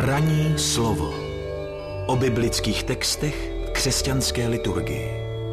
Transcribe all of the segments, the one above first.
Ranní slovo o biblických textech v křesťanské liturgii.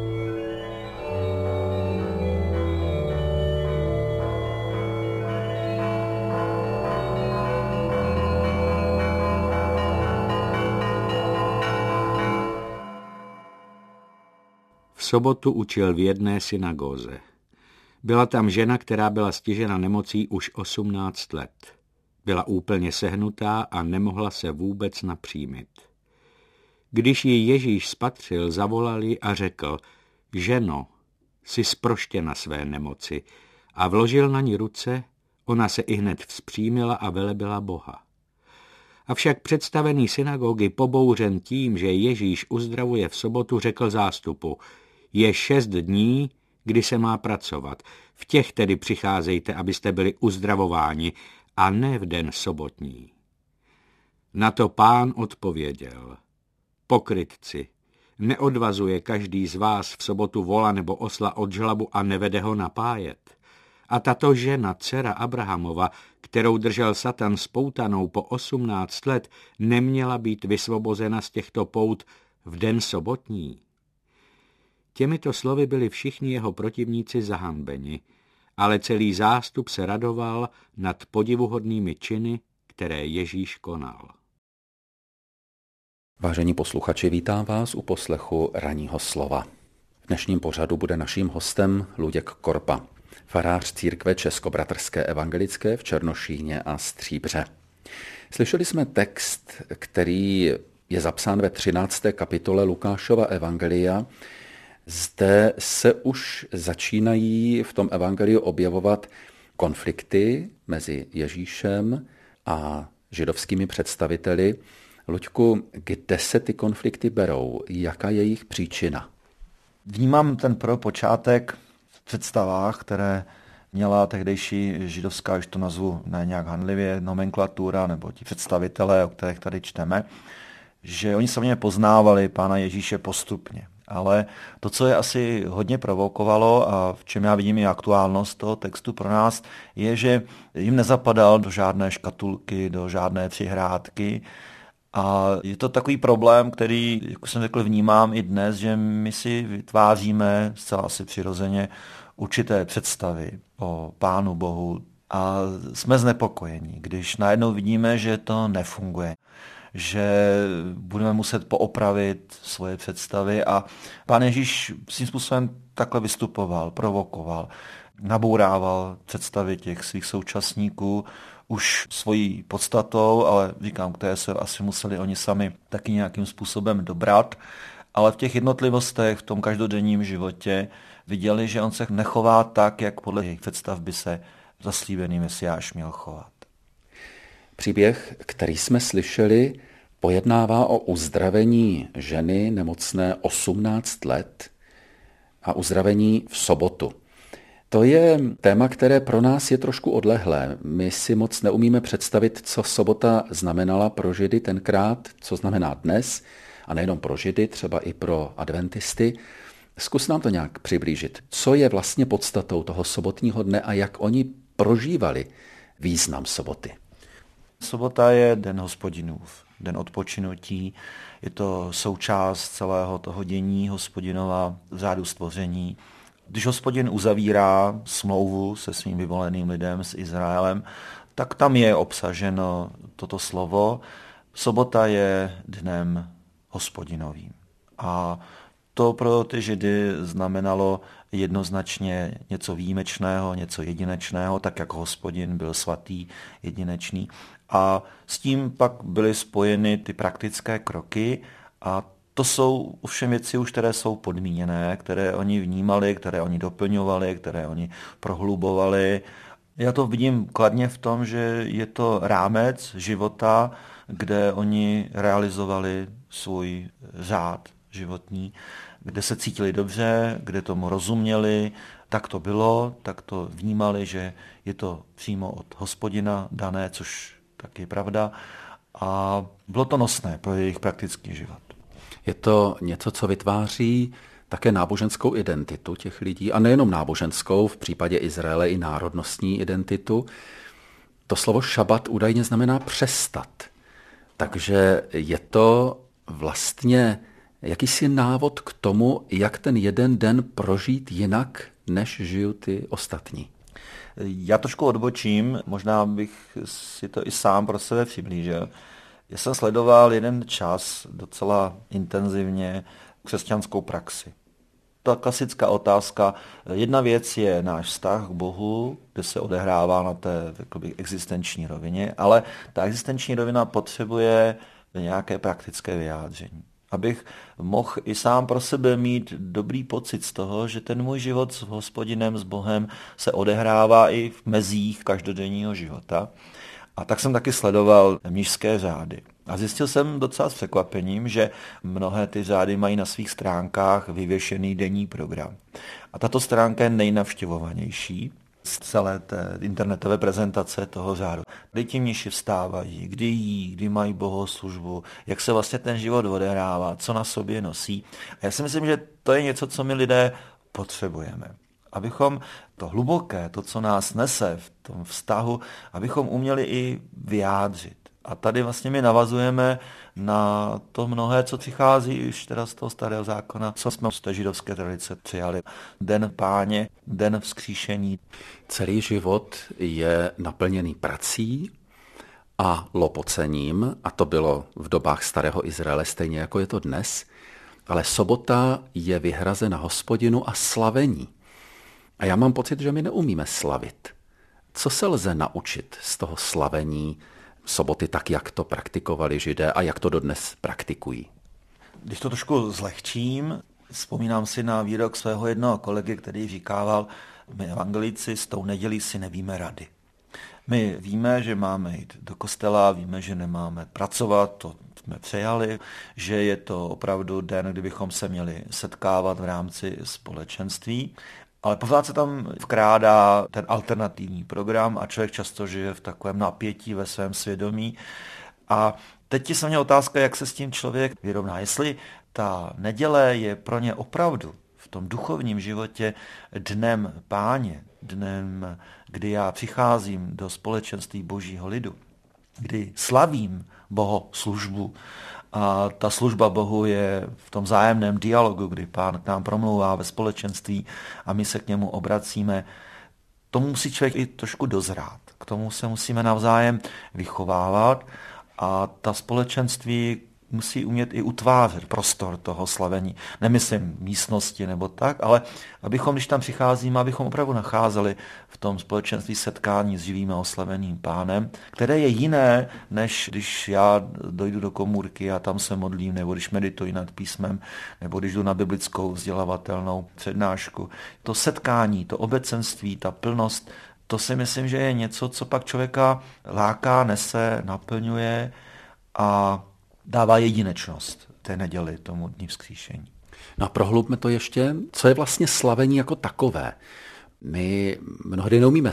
V sobotu učil v jedné synagóze. Byla tam žena, která byla stižena nemocí už 18 let. Byla úplně sehnutá a nemohla se vůbec napřímit. Když ji Ježíš spatřil, zavolal ji a řekl: Ženo, jsi zproštěna své nemoci, a vložil na ní ruce, ona se ihned vzpřímila a velebila Boha. Avšak představený synagogy, pobouřen tím, že Ježíš uzdravuje v sobotu, řekl zástupu: Je 6 dní, kdy se má pracovat. V těch tedy přicházejte, abyste byli uzdravováni, a ne v den sobotní. Na to Pán odpověděl: Pokrytci, neodvazuje každý z vás v sobotu vola nebo osla od žlabu a nevede ho napájet? A tato žena, dcera Abrahamova, kterou držel Satan spoutanou po 18 let, neměla být vysvobozena z těchto pout v den sobotní? Těmito slovy byli všichni jeho protivníci zahanbeni, ale celý zástup se radoval nad podivuhodnými činy, které Ježíš konal. Vážení posluchači, vítám vás u poslechu Ranního slova. V dnešním pořadu bude naším hostem Luděk Korpa, farář církve Českobratrské evangelické v Černošíně a Stříbře. Slyšeli jsme text, který je zapsán ve 13. kapitole Lukášova evangelia. Zde se už začínají v tom evangeliu objevovat konflikty mezi Ježíšem a židovskými představiteli. Luďku, kde se ty konflikty berou? Jaká je jejich příčina? Vnímám ten prvopočátek v představách, které měla tehdejší židovská, už to nazvu ne nějak hanlivě, nomenklatura nebo ti představitelé, o kterých tady čteme, že oni samozřejmě poznávali Pána Ježíše postupně. Ale to, co je asi hodně provokovalo a v čem já vidím i aktuálnost toho textu pro nás, je, že jim nezapadal do žádné škatulky, do žádné přihrádky. A je to takový problém, který, jak jsem řekl, vnímám i dnes, že my si vytváříme zcela asi přirozeně určité představy o Pánu Bohu a jsme znepokojeni, když najednou vidíme, že to nefunguje, že budeme muset poopravit svoje představy, a Pán Ježíš svým způsobem takhle vystupoval, provokoval, nabourával představy těch svých současníků už svojí podstatou, ale říkám, které se asi museli oni sami taky nějakým způsobem dobrat, ale v těch jednotlivostech, v tom každodenním životě viděli, že on se nechová tak, jak podle jejich představ by se zaslíbený Mesiáš měl chovat. Příběh, který jsme slyšeli, pojednává o uzdravení ženy nemocné 18 let a uzdravení v sobotu. To je téma, které pro nás je trošku odlehlé. My si moc neumíme představit, co sobota znamenala pro Židy tenkrát, co znamená dnes, a nejenom pro Židy, třeba i pro adventisty. Zkus nám to nějak přiblížit. Co je vlastně podstatou toho sobotního dne a jak oni prožívali význam soboty? Sobota je den Hospodinův, den odpočinutí, je to součást celého toho dění Hospodinova v řádu stvoření. Když Hospodin uzavírá smlouvu se svým vyvoleným lidem, s Izraelem, tak tam je obsaženo toto slovo. Sobota je dnem Hospodinovým. A to pro ty Židy znamenalo jednoznačně něco výjimečného, něco jedinečného, tak jako Hospodin byl svatý, jedinečný. A s tím pak byly spojeny ty praktické kroky, a to jsou ovšem věci už, které jsou podmíněné, které oni vnímali, které oni doplňovali, které oni prohlubovali. Já to vidím kladně v tom, že je to rámec života, kde oni realizovali svůj řád životní, kde se cítili dobře, kde tomu rozuměli, tak to bylo, tak to vnímali, že je to přímo od Hospodina dané, což taky je pravda, a bylo to nosné pro jejich praktický život. Je to něco, co vytváří také náboženskou identitu těch lidí, a nejenom náboženskou, v případě Izraele i národnostní identitu. To slovo šabat údajně znamená přestat. Takže je to vlastně jakýsi návod k tomu, jak ten jeden den prožít jinak, než žiju ty ostatní. Já trošku odbočím, možná bych si to i sám pro sebe přiblížil. Já jsem sledoval jeden čas docela intenzivně křesťanskou praxi. Ta klasická otázka, jedna věc je náš vztah k Bohu, kde se odehrává na té existenční rovině, ale ta existenční rovina potřebuje nějaké praktické vyjádření. Abych mohl i sám pro sebe mít dobrý pocit z toho, že ten můj život s Hospodinem, s Bohem se odehrává i v mezích každodenního života. A tak jsem taky sledoval mnišské řády. A zjistil jsem docela s překvapením, že mnohé ty řády mají na svých stránkách vyvěšený denní program. A tato stránka je nejnavštěvovanější z celé té internetové prezentace toho řádu. Kdy ti mniši vstávají, kdy jí, kdy mají bohoslužbu, jak se vlastně ten život odehrává, co na sobě nosí. A já si myslím, že to je něco, co my lidé potřebujeme. Abychom to hluboké, to, co nás nese v tom vztahu, abychom uměli i vyjádřit. A tady vlastně my navazujeme na to mnohé, co přichází už teda z toho starého zákona, co jsme z té židovské tradice přijali. Den Páně, den vzkříšení. Celý život je naplněný prací a lopocením, a to bylo v dobách starého Izraele stejně jako je to dnes, ale sobota je vyhrazena Hospodinu a slavení. A já mám pocit, že my neumíme slavit. Co se lze naučit z toho slavení soboty tak, jak to praktikovali Židé a jak to dodnes praktikují? Když to trošku zlehčím, vzpomínám si na výrok svého jednoho kolegy, který říkával, my evangelici s tou nedělí si nevíme rady. My víme, že máme jít do kostela, víme, že nemáme pracovat, to jsme přejali, že je to opravdu den, kdybychom se měli setkávat v rámci společenství, ale pořád se tam vkrádá ten alternativní program a člověk často žije v takovém napětí ve svém svědomí. A teď se mě otázka, jak se s tím člověk vyrovná. Jestli ta neděle je pro ně opravdu v tom duchovním životě dnem Páně, dnem, kdy já přicházím do společenství Božího lidu, kdy slavím bohoslužbu. A ta služba Bohu je v tom vzájemném dialogu, kdy Pán k nám promlouvá ve společenství a my se k němu obracíme. Tomu musí člověk i trošku dozrát. K tomu se musíme navzájem vychovávat a ta společenství musí umět i utvářet prostor toho slavení. Nemyslím místnosti nebo tak, ale abychom, když tam přicházíme, abychom opravdu nacházeli v tom společenství setkání s živým a oslaveným Pánem, které je jiné, než když já dojdu do komůrky a tam se modlím, nebo když medituji nad písmem, nebo když jdu na biblickou vzdělavatelnou přednášku. To setkání, to obecenství, ta plnost, to si myslím, že je něco, co pak člověka láká, nese, naplňuje a dává jedinečnost té neděli, tomu dní vzkříšení. No a prohlubme to ještě, co je vlastně slavení jako takové. My mnohdy neumíme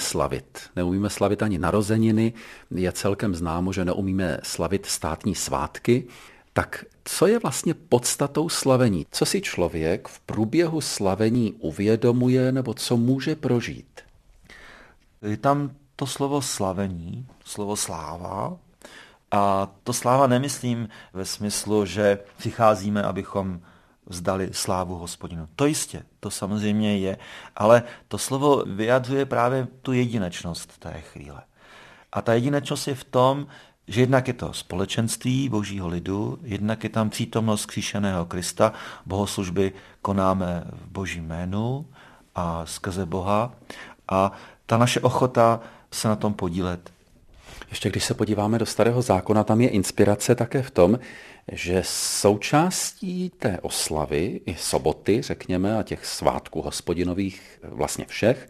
slavit ani narozeniny, je celkem známo, že neumíme slavit státní svátky. Tak co je vlastně podstatou slavení? Co si člověk v průběhu slavení uvědomuje nebo co může prožít? Je tam to slovo slavení, slovo sláva. A to sláva nemyslím ve smyslu, že přicházíme, abychom vzdali slávu Hospodinu. To jistě, to samozřejmě je, ale to slovo vyjadřuje právě tu jedinečnost té chvíle. A ta jedinečnost je v tom, že jednak je to společenství Božího lidu, jednak je tam přítomnost vzkříšeného Krista, bohoslužby konáme v Božím jménu a skrze Boha a ta naše ochota se na tom podílet. Ještě když se podíváme do Starého zákona, tam je inspirace také v tom, že součástí té oslavy i soboty, řekněme, a těch svátků hospodinových vlastně všech,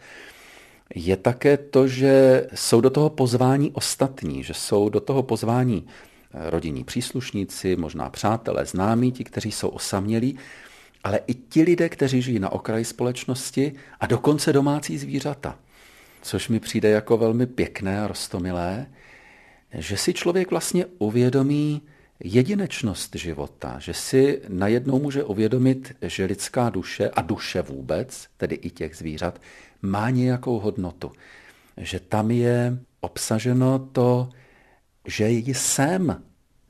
je také to, že jsou do toho pozvání ostatní, že jsou do toho pozvání rodinní příslušníci, možná přátelé, známí, ti, kteří jsou osamělí, ale i ti lidé, kteří žijí na okraji společnosti a dokonce domácí zvířata. Což mi přijde jako velmi pěkné a roztomilé, že si člověk vlastně uvědomí jedinečnost života, že si najednou může uvědomit, že lidská duše a duše vůbec, tedy i těch zvířat, má nějakou hodnotu. Že tam je obsaženo to, že jsem,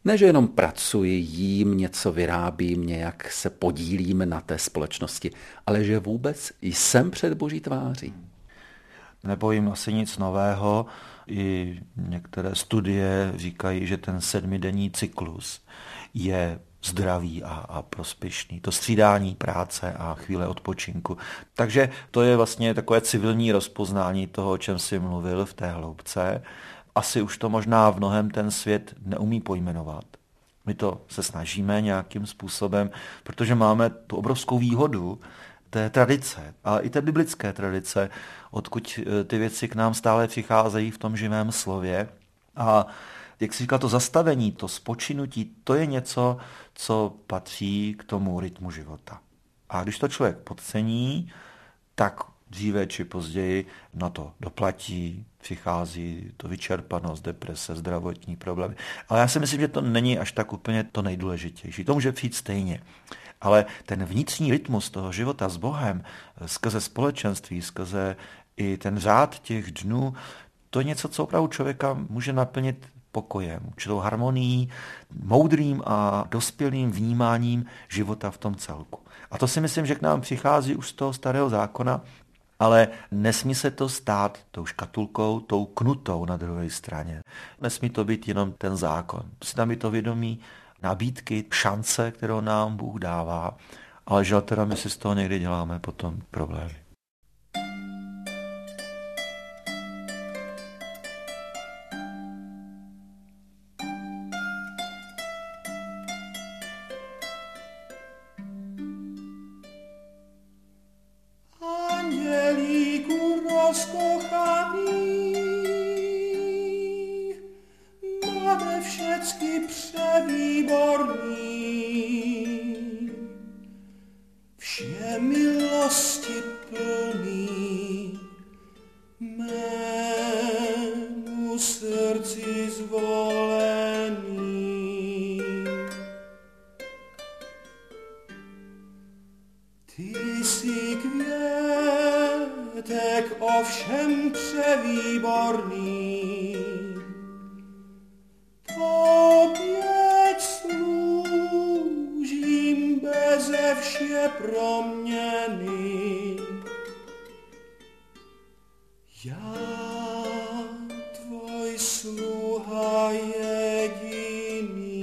Ne, že jenom pracuji, jím, něco vyrábím, nějak se podílím na té společnosti, ale že vůbec jsem před Boží tváří. Nebojím asi nic nového. I některé studie říkají, že ten 7denní cyklus je zdravý a prospěšný. To střídání práce a chvíle odpočinku. Takže to je vlastně takové civilní rozpoznání toho, o čem jsi mluvil v té hloubce. Asi už to možná v mnohem ten svět neumí pojmenovat. My to se snažíme nějakým způsobem, protože máme tu obrovskou výhodu té tradice, ale i té biblické tradice, odkud ty věci k nám stále přicházejí v tom živém slově. A jak jsi říkal, to zastavení, to spočinutí, to je něco, co patří k tomu rytmu života. A když to člověk podcení, tak dříve či později na to doplatí, přichází to vyčerpanost, deprese, zdravotní problémy. Ale já si myslím, že to není až tak úplně to nejdůležitější. To může přijít stejně. Ale ten vnitřní rytmus toho života s Bohem, skrze společenství, skrze i ten řád těch dnů, to je něco, co opravdu člověka může naplnit pokojem, určitou harmonií, moudrým a dospělým vnímáním života v tom celku. A to si myslím, že k nám přichází už z toho starého zákona, ale nesmí se to stát tou škatulkou, tou knutou na druhé straně. Nesmí to být jenom ten zákon. Musí tam být to vědomí nabídky, šance, kterou nám Bůh dává, ale že teda my si z toho někdy děláme potom problémy. Ty jsi květek ovšem převýborný, tobě sloužím beze vše proměny. Já, tvoj sluha jediný.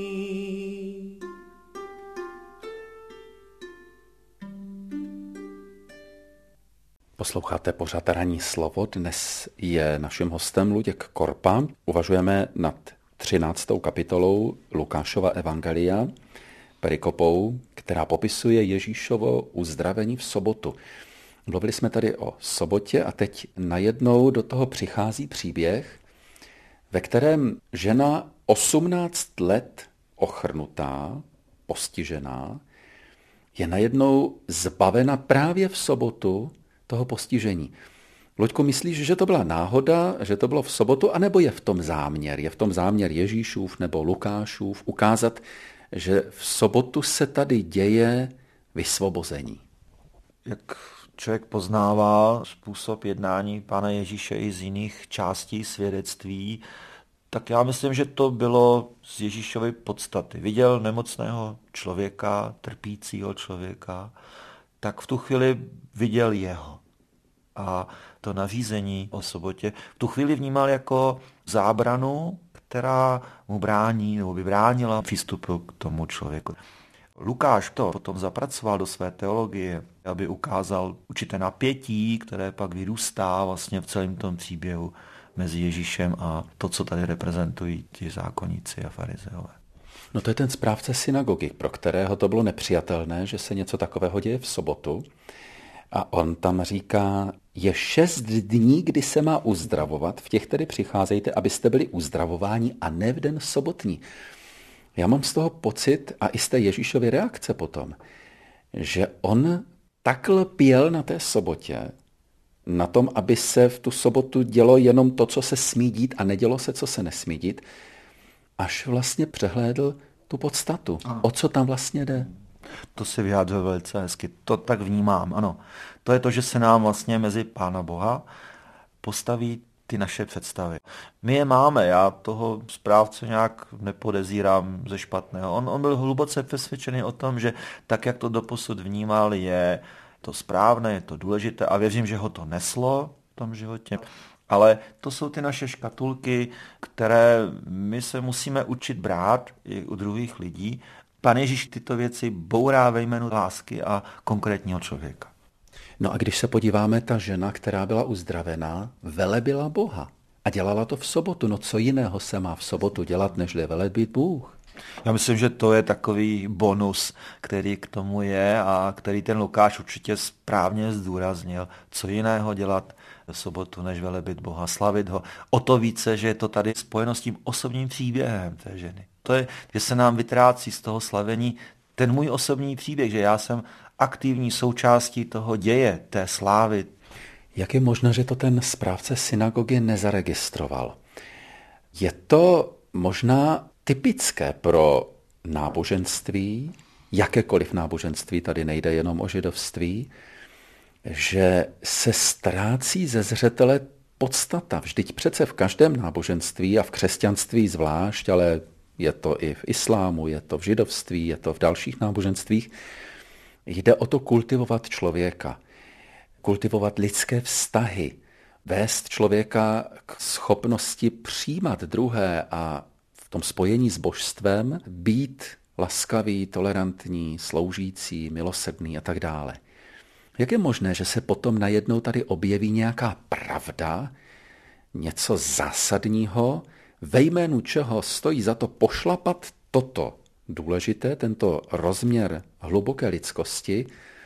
Posloucháte pořad Ranní slovo. Dnes je naším hostem Luděk Korpa. Uvažujeme nad 13. kapitolou Lukášova evangelia, perikopou, která popisuje Ježíšovo uzdravení v sobotu. Mluvili jsme tady o sobotě a teď najednou do toho přichází příběh, ve kterém žena 18 let ochrnutá, postižená, je najednou zbavena právě v sobotu toho postižení. Luďku, myslíš, že to byla náhoda, že to bylo v sobotu, anebo je v tom záměr? Je v tom záměr Ježíšův nebo Lukášův ukázat, že v sobotu se tady děje vysvobození? Jak člověk poznává způsob jednání Pána Ježíše i z jiných částí svědectví, tak já myslím, že to bylo z Ježíšovy podstaty. Viděl nemocného člověka, trpícího člověka, tak v tu chvíli viděl jeho. A to nařízení o sobotě v tu chvíli vnímal jako zábranu, která mu brání nebo by bránila přístupu k tomu člověku. Lukáš to potom zapracoval do své teologie, aby ukázal určité napětí, které pak vyrůstá vlastně v celém tom příběhu mezi Ježíšem a to, co tady reprezentují ti zákonníci a farizeové. No to je ten správce synagogy, pro kterého to bylo nepřijatelné, že se něco takového děje v sobotu. A on tam říká, je 6 dní, kdy se má uzdravovat, v těch tedy přicházejte, abyste byli uzdravováni a ne v den sobotní. Já mám z toho pocit, a i z té Ježíšovy reakce potom, že on tak lpěl na té sobotě, na tom, aby se v tu sobotu dělo jenom to, co se smí dít a nedělo se, co se nesmí dít, až vlastně přehlédl tu podstatu, o co tam vlastně jde. To si vyjádřil velice hezky, to tak vnímám, ano. To je to, že se nám vlastně mezi Pána Boha postaví ty naše představy. My je máme, já toho správce nějak nepodezírám ze špatného. On byl hluboce přesvědčený o tom, že tak, jak to doposud vnímal, je to správné, je to důležité a věřím, že ho to neslo v tom životě. Ale to jsou ty naše škatulky, které my se musíme učit brát i u druhých lidí. Pán Ježíš tyto věci bourá ve jménu lásky a konkrétního člověka. No a když se podíváme, ta žena, která byla uzdravená, velebila Boha a dělala to v sobotu. No co jiného se má v sobotu dělat, nežli velebit Bůh? Já myslím, že to je takový bonus, který k tomu je a který ten Lukáš určitě správně zdůraznil. Co jiného dělat v sobotu, než velebit Boha, slavit ho. O to více, že je to tady spojeno s tím osobním příběhem té ženy. To je, že se nám vytrácí z toho slavení ten můj osobní příběh, že já jsem aktivní součástí toho děje, té slávy. Jak je možné, že to ten správce synagogy nezaregistroval? Je to možná typické pro náboženství, jakékoliv náboženství, tady nejde jenom o židovství, že se ztrácí ze zřetele podstata. Vždyť přece v každém náboženství a v křesťanství zvlášť, ale je to i v islámu, je to v židovství, je to v dalších náboženstvích, jde o to kultivovat člověka, kultivovat lidské vztahy, vést člověka k schopnosti přijímat druhé a v tom spojení s božstvem být laskavý, tolerantní, sloužící, milosrdný a tak dále. Jak je možné, že se potom najednou tady objeví nějaká pravda, něco zásadního, ve jménu čeho stojí za to pošlapat toto důležité, tento rozměr hluboké lidskosti,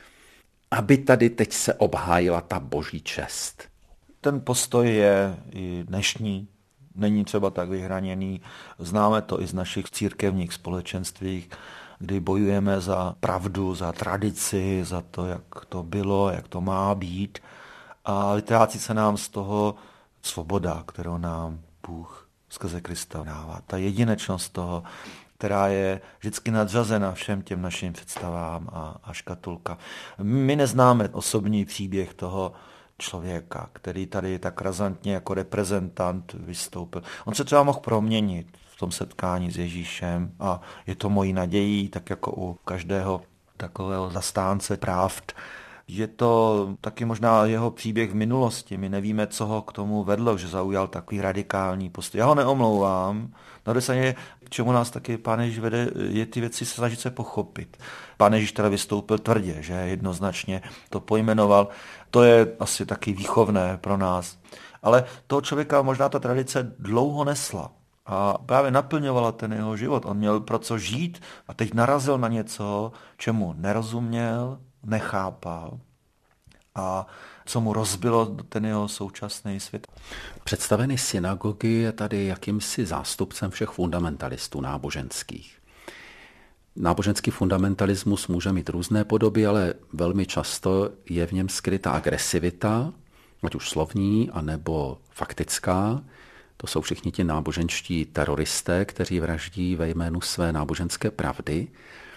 aby tady teď se obhájila ta boží čest? Ten postoj je i dnešní, není třeba tak vyhraněný. Známe to i z našich církevních společenství, kdy bojujeme za pravdu, za tradici, za to, jak to bylo, jak to má být. A vytrácí se nám z toho svoboda, kterou nám Bůh skrze Krista dává. Ta jedinečnost toho, která je vždycky nadřazena všem těm našim představám a škatulka. My neznáme osobní příběh toho člověka, který tady tak razantně jako reprezentant vystoupil. On se třeba mohl proměnit v tom setkání s Ježíšem a je to mojí nadějí, tak jako u každého takového zastánce pravd. Je to taky možná jeho příběh v minulosti. My nevíme, co ho k tomu vedlo, že zaujal takový radikální postoj. Já ho neomlouvám. Na druhé straně, k čemu nás taky Pán Ježíš vede, je ty věci snažit se pochopit. Pán Ježíš teda vystoupil tvrdě, že jednoznačně to pojmenoval. To je asi taky výchovné pro nás. Ale toho člověka možná ta tradice dlouho nesla. A právě naplňovala ten jeho život. On měl pro co žít a teď narazil na něco, čemu nerozuměl, nechápal a co mu rozbilo ten jeho současný svět. Představený synagogy je tady jakýmsi zástupcem všech fundamentalistů náboženských. Náboženský fundamentalismus může mít různé podoby, ale velmi často je v něm skrytá agresivita, ať už slovní, anebo faktická. To jsou všichni ti náboženští teroristé, kteří vraždí ve jménu své náboženské pravdy.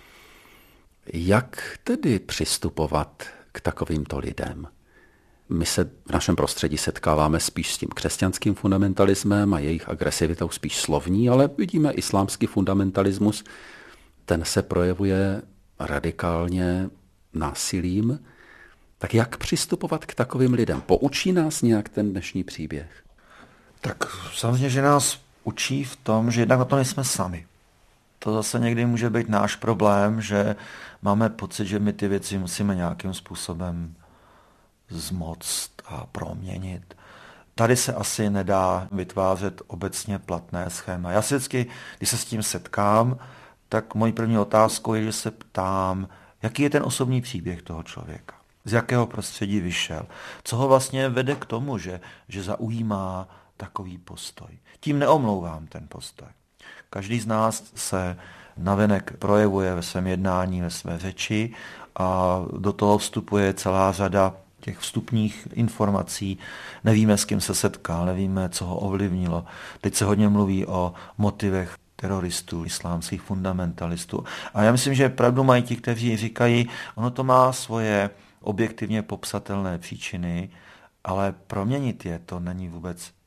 Jak tedy přistupovat k takovýmto lidem? My se v našem prostředí setkáváme spíš s tím křesťanským fundamentalismem a jejich agresivitou spíš slovní, ale vidíme islámský fundamentalismus, ten se projevuje radikálně násilím. Tak jak přistupovat k takovým lidem? Poučí nás nějak ten dnešní příběh? Tak samozřejmě, že nás učí v tom, že jednak na to nejsme sami. To zase někdy může být náš problém, že máme pocit, že my ty věci musíme nějakým způsobem zmoct a proměnit. Tady se asi nedá vytvářet obecně platné schéma. Já si vždycky, když se s tím setkám, tak mojí první otázkou je, že se ptám, jaký je ten osobní příběh toho člověka. Z jakého prostředí vyšel. Co ho vlastně vede k tomu, že zaujímá takový postoj. Tím neomlouvám ten postoj. Každý z nás se navenek projevuje ve svém jednání, ve své řeči a do toho vstupuje celá řada těch vstupních informací. Nevíme, s kým se setkal, nevíme, co ho ovlivnilo. Teď se hodně mluví o motivech teroristů, islámských fundamentalistů. A já myslím, že pravdu mají ti, kteří říkají, ono to má svoje objektivně popsatelné příčiny, ale proměnit je to není vůbec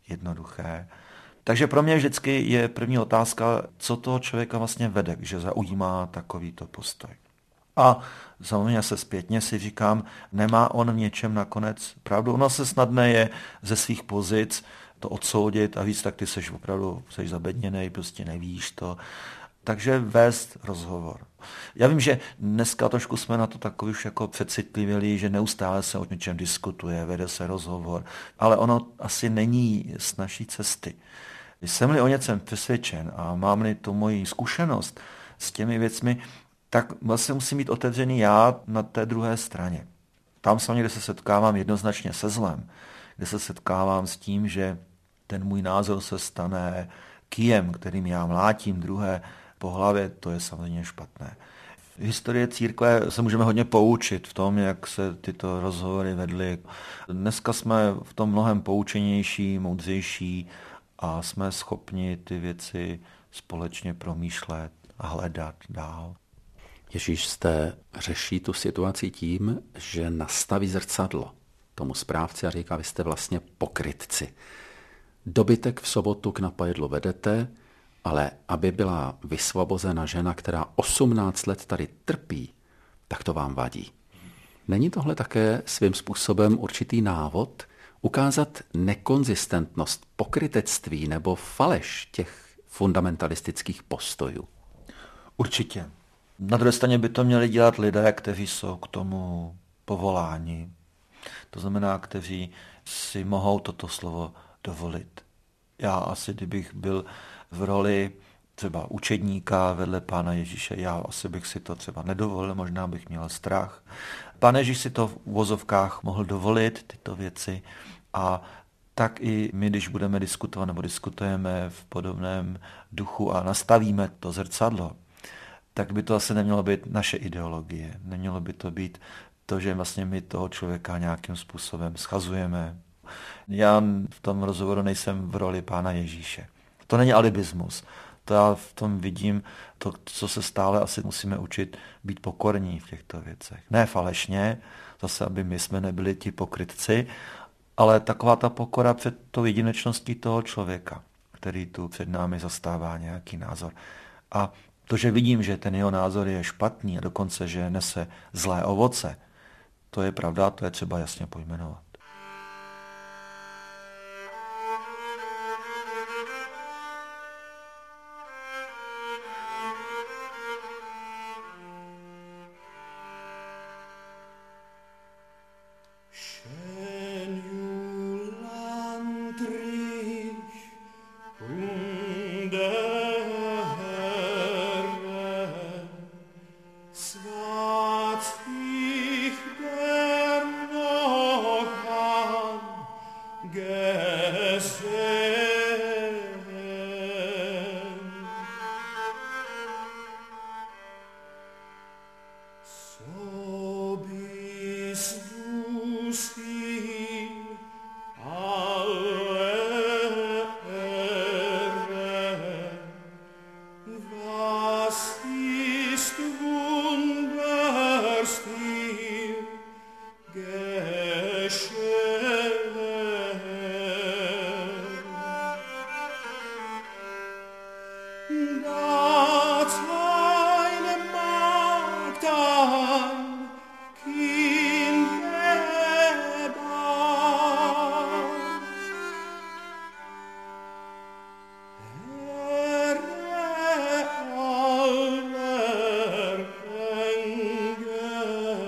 jednoduché. Takže pro mě vždycky je první otázka, co toho člověka vlastně vede, že zaujímá takovýto postoj. A samozřejmě se zpětně si říkám, nemá on v něčem nakonec pravdu. Ono se snadné je ze svých pozic to odsoudit a víc, tak ty seš opravdu zabedněnej, prostě nevíš to. Takže vést rozhovor. Já vím, že dneska trošku jsme na to takový už jako přecitlivěli, že neustále se o něčem diskutuje, vede se rozhovor, ale ono asi není z naší cesty. Jsem-li o něčem přesvědčen a mám-li tu moji zkušenost s těmi věcmi, tak vlastně musím být otevřený já na té druhé straně. Tam samozřejmě, kde se setkávám jednoznačně se zlem, kde se setkávám s tím, že ten můj názor se stane kijem, kterým já mlátím druhé po hlavě, to je samozřejmě špatné. V historii církve se můžeme hodně poučit v tom, jak se tyto rozhovory vedly. Dneska jsme v tom mnohem poučenější, moudřejší a jsme schopni ty věci společně promýšlet a hledat dál. Ježíš zde řeší tu situaci tím, že nastaví zrcadlo tomu správci a říká, vy jste vlastně pokrytci. Dobytek v sobotu k napajedlu vedete, ale aby byla vysvobozena žena, která 18 let tady trpí, tak to vám vadí. Není tohle také svým způsobem určitý návod ukázat nekonzistentnost, pokrytectví nebo faleš těch fundamentalistických postojů? Určitě. Na druhé straně by to měli dělat lidé, kteří jsou k tomu povoláni. To znamená, kteří si mohou toto slovo dovolit. Já asi, kdybych byl v roli třeba učedníka vedle Pána Ježíše, já asi bych si to třeba nedovolil, možná bych měl strach. Pán Ježíš si to v uvozovkách mohl dovolit, tyto věci, a tak i my, když budeme diskutovat nebo diskutujeme v podobném duchu a nastavíme to zrcadlo, tak by to asi nemělo být naše ideologie. Nemělo by to být to, že vlastně my toho člověka nějakým způsobem schazujeme. Já v tom rozhovoru nejsem v roli Pána Ježíše. To není alibismus. To já v tom vidím to, co se stále asi musíme učit, být pokorní v těchto věcech. Ne falešně, zase, aby my jsme nebyli ti pokrytci, ale taková ta pokora před tou jedinečností toho člověka, který tu před námi zastává nějaký názor. A to, že vidím, že ten jeho názor je špatný a dokonce, že nese zlé ovoce, to je pravda, to je třeba jasně pojmenovat.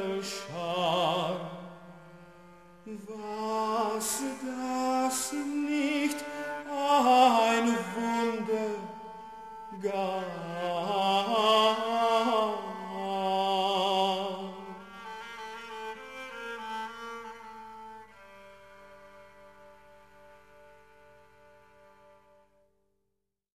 Was das